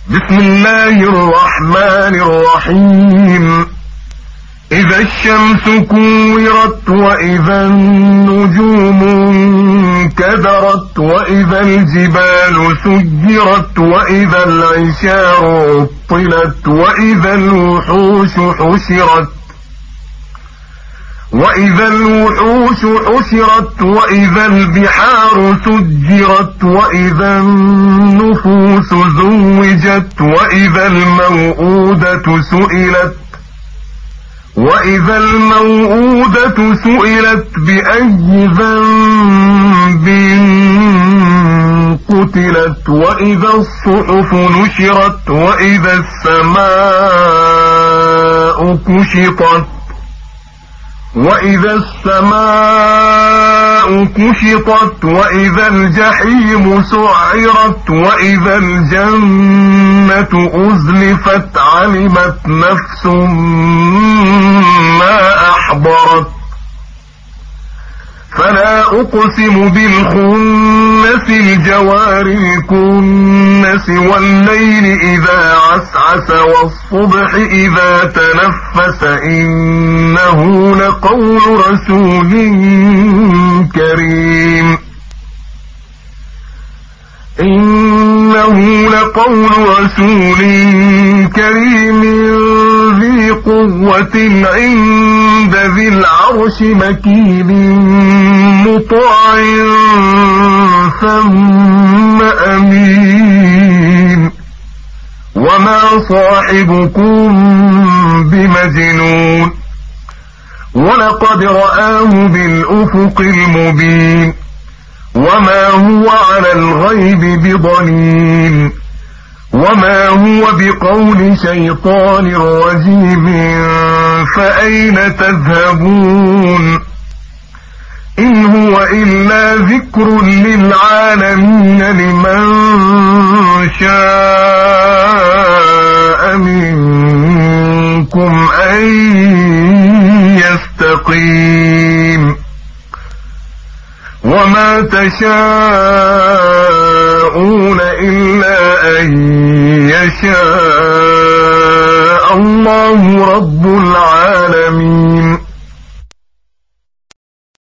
بسم الله الرحمن الرحيم. إذا الشمس كورت وإذا النجوم انكدرت وإذا الجبال سجرت وإذا العشار عطلت وإذا الوحوش حشرت وإذا البحار سجرت وإذا النفوس زوجت وإذا الموءودة سئلت بأي ذنب قتلت وإذا الصحف نشرت وإذا السماء كشطت وإذا الجحيم سعرت وإذا الجنة أزلفت علمت نفس ما أحضرت. فلا أقسم بالخنس الجوار الكنس والليل إذا عسعس والصبح إذا تنفس إنه لقول رسول كريم ذي قوة عند ذي العرش مكين مطاع ثم أمين. وما صاحبكم بمجنون ولقد رآه بالأفق المبين وما هو على الغيب بضنين وما هو بقول شيطان رجيم فأين تذهبون إن هو إلا ذكر للعالمين لمن شاء منكم أن يستقيم وما تشاءون إلا أن يشاء الله رب